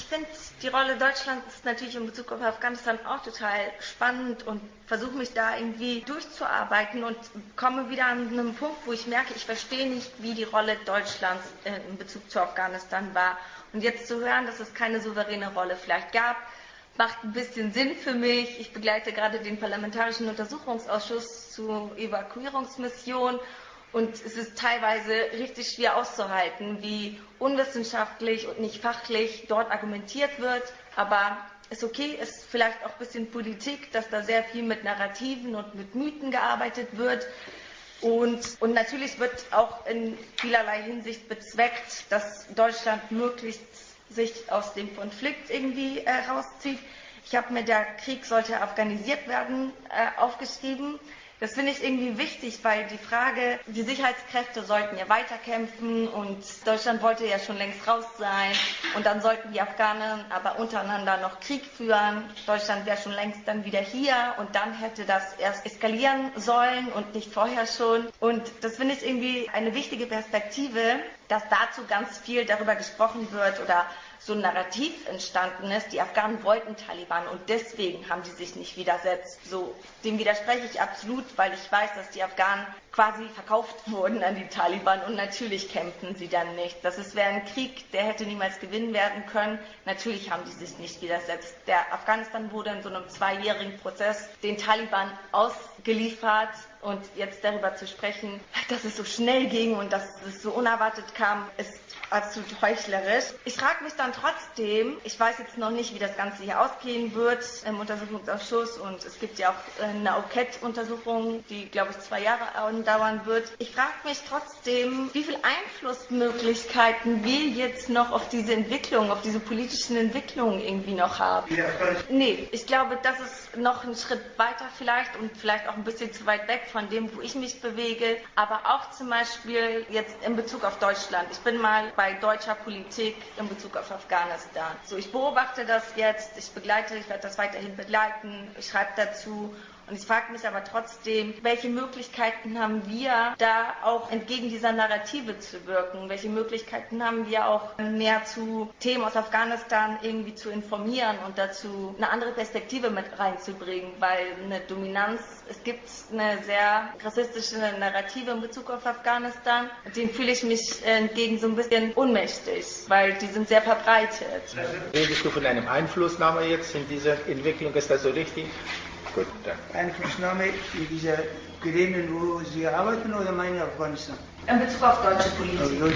Ich finde die Rolle Deutschlands natürlich in Bezug auf Afghanistan auch total spannend und versuche mich da irgendwie durchzuarbeiten und komme wieder an einen Punkt, wo ich merke, ich verstehe nicht, wie die Rolle Deutschlands in Bezug zu Afghanistan war. Und jetzt zu hören, dass es keine souveräne Rolle vielleicht gab, macht ein bisschen Sinn für mich. Ich begleite gerade den Parlamentarischen Untersuchungsausschuss zur Evakuierungsmission. Und es ist teilweise richtig schwer auszuhalten, wie unwissenschaftlich und nicht fachlich dort argumentiert wird. Aber ist okay, ist vielleicht auch ein bisschen Politik, dass da sehr viel mit Narrativen und mit Mythen gearbeitet wird. Und natürlich wird auch in vielerlei Hinsicht bezweckt, dass Deutschland möglichst sich aus dem Konflikt irgendwie rauszieht. Ich habe mir, der Krieg sollte afghanisiert werden, aufgeschrieben. Das finde ich irgendwie wichtig, weil die Frage, die Sicherheitskräfte sollten ja weiterkämpfen und Deutschland wollte ja schon längst raus sein und dann sollten die Afghanen aber untereinander noch Krieg führen. Deutschland wäre schon längst dann wieder hier und dann hätte das erst eskalieren sollen und nicht vorher schon. Und das finde ich irgendwie eine wichtige Perspektive, dass dazu ganz viel darüber gesprochen wird oder so ein Narrativ entstanden ist, die Afghanen wollten Taliban und deswegen haben sie sich nicht widersetzt. So, dem widerspreche ich absolut, weil ich weiß, dass die Afghanen quasi verkauft wurden an die Taliban und natürlich kämpfen sie dann nicht. Das wäre ein Krieg, der hätte niemals gewinnen werden können. Natürlich haben die sich nicht widersetzt. Der Afghanistan wurde in so einem 2-jährigen Prozess den Taliban ausgeliefert. Und jetzt darüber zu sprechen, dass es so schnell ging und dass es so unerwartet kam, ist absolut heuchlerisch. Ich frage mich dann trotzdem, ich weiß jetzt noch nicht, wie das Ganze hier ausgehen wird im Untersuchungsausschuss und es gibt ja auch eine Enquete-Untersuchung, die, glaube ich, 2 Jahre andauern wird. Ich frage mich trotzdem, wie viel Einflussmöglichkeiten wir jetzt noch auf diese Entwicklung, auf diese politischen Entwicklungen irgendwie noch haben. Ja. Nee, ich glaube, das ist noch ein Schritt weiter vielleicht und vielleicht auch ein bisschen zu weit weg von dem, wo ich mich bewege, aber auch zum Beispiel jetzt in Bezug auf Deutschland. Ich bin mal bei deutscher Politik in Bezug auf Afghanistan. So, ich beobachte das jetzt, ich werde das weiterhin begleiten, ich schreibe dazu und ich frage mich aber trotzdem, welche Möglichkeiten haben wir da auch entgegen dieser Narrative zu wirken? Welche Möglichkeiten haben wir auch mehr zu Themen aus Afghanistan irgendwie zu informieren und dazu eine andere Perspektive mit reinzubringen? Weil eine Dominanz, es gibt eine sehr rassistische Narrative in Bezug auf Afghanistan. Dem fühle ich mich entgegen so ein bisschen ohnmächtig, weil die sind sehr verbreitet. Redest du von einem Einflussnahme jetzt in dieser Entwicklung? Ist das so richtig? Gut, danke. Einflussnahme in dieser Gremien, wo Sie arbeiten, oder meinen Afghanistan? In Bezug auf deutsche Politik.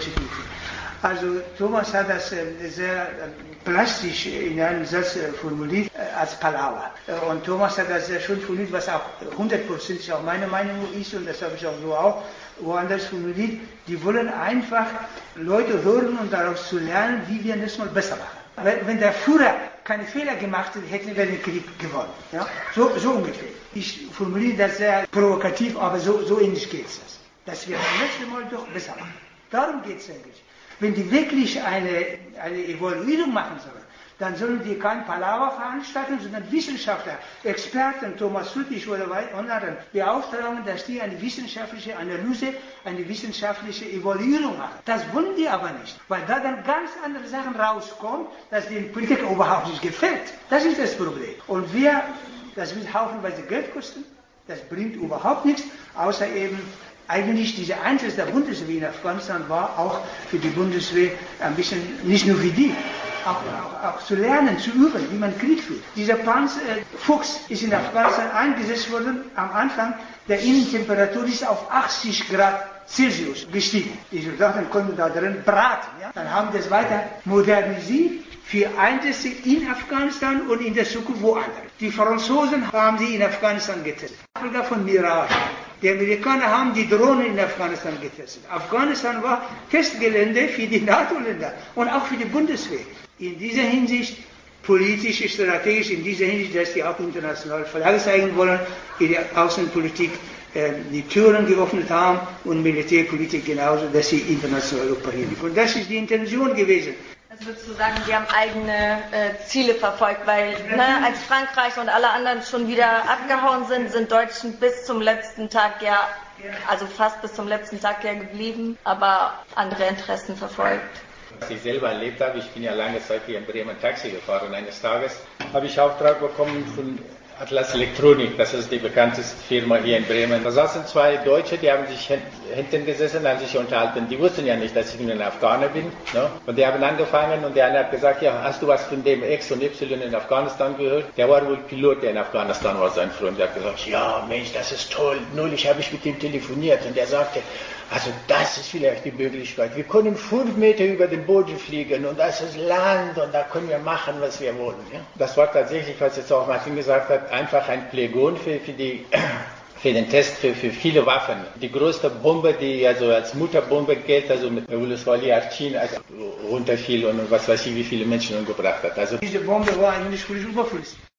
Also Thomas hat das sehr plastisch in einem Satz formuliert als Palaver. Und Thomas hat das sehr schön formuliert, was auch 100% auch meine Meinung ist und das habe ich auch so auch woanders formuliert. Die wollen einfach Leute hören und daraus zu lernen, wie wir das mal besser machen. Wenn der Führer keine Fehler gemacht hätte, hätten wir den Krieg gewonnen. Ja? So ungefähr. Ich formuliere das sehr provokativ, aber so ähnlich geht es. Dass wir das nächste Mal doch besser machen. Darum geht es eigentlich. Wenn die wirklich eine Evaluierung machen sollen, dann sollen die kein Palaver veranstalten, sondern Wissenschaftler, Experten, Thomas Friedrich oder anderen beauftragen, dass die eine wissenschaftliche Analyse, eine wissenschaftliche Evaluierung machen. Das wollen die aber nicht, weil da dann ganz andere Sachen rauskommen, dass den Politikern überhaupt nicht gefällt. Das ist das Problem. Und das wird haufenweise Geld kosten, das bringt überhaupt nichts, außer eben eigentlich dieser Einsatz der Bundeswehr in Afghanistan war auch für die Bundeswehr ein bisschen, nicht nur für die, auch zu lernen, zu üben, wie man Krieg führt. Dieser Fuchs ist in Afghanistan eingesetzt worden. Am Anfang der Innentemperatur ist auf 80 Grad Celsius gestiegen. Die Soldaten konnten da drin braten. Ja? Dann haben das weiter modernisiert für Einsätze in Afghanistan und in der Zukunft woanders. Die Franzosen haben sie in Afghanistan getestet. Nachfolger von Mirage. Die Amerikaner haben die Drohnen in Afghanistan getestet. Afghanistan war Testgelände für die NATO-Länder und auch für die Bundeswehr. In dieser Hinsicht, politisch, strategisch, in dieser Hinsicht, dass die auch international Flagge zeigen wollen, in der Außenpolitik die Türen geöffnet haben und Militärpolitik genauso, dass sie international operieren. Und das ist die Intention gewesen. Also würdest du sagen, die haben eigene Ziele verfolgt, weil als Frankreich und alle anderen schon wieder abgehauen sind Deutschen bis zum letzten Tag also fast bis zum letzten Tag geblieben, aber andere Interessen verfolgt. Was ich selber erlebt habe, ich bin ja lange Zeit hier in Bremen Taxi gefahren und eines Tages habe ich Auftrag bekommen von Atlas Elektronik, das ist die bekannteste Firma hier in Bremen. Da saßen zwei Deutsche, die haben sich hinten gesessen, haben sich unterhalten. Die wussten ja nicht, dass ich ein Afghaner bin. Ne? Und die haben angefangen und der eine hat gesagt, ja, hast du was von dem X und Y in Afghanistan gehört? Der war wohl Pilot, der in Afghanistan war, sein Freund. Der hat gesagt, ja, Mensch, das ist toll. Neulich habe ich mit ihm telefoniert und der sagte, also das ist vielleicht die Möglichkeit. Wir können 5 Meter über den Boden fliegen und das ist Land und da können wir machen, was wir wollen. Ja? Das war tatsächlich, was jetzt auch Martin gesagt hat, einfach ein Playground für den Test für viele Waffen. Die größte Bombe, die also als Mutterbombe gilt, also mit Uluswali Archin, also runterfiel und was weiß ich, wie viele Menschen umgebracht hat. Also diese Bombe war eigentlich völlig überflüssig.